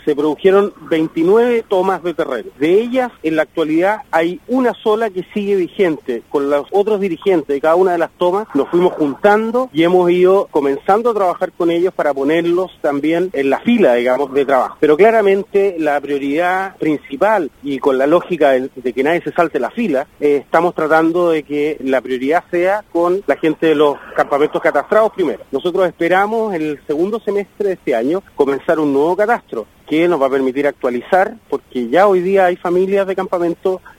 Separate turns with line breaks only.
se produjeron 29 tomas de terreno. De ellas, en la actualidad, hay una sola que sigue vigente. Con los otros dirigentes de cada una de las tomas nos fuimos juntando y hemos ido comenzando a trabajar con ellos para ponerlos también en la fila, digamos, de trabajo. Pero claramente la prioridad principal, y con la lógica de que nadie se salte la fila, estamos tratando de que la prioridad sea con la gente de los campamentos catastrados primero. Nosotros esperamos en el segundo semestre de este año comenzar un nuevo catastro que nos va a permitir actualizar, porque ya hoy día hay familias de campamentos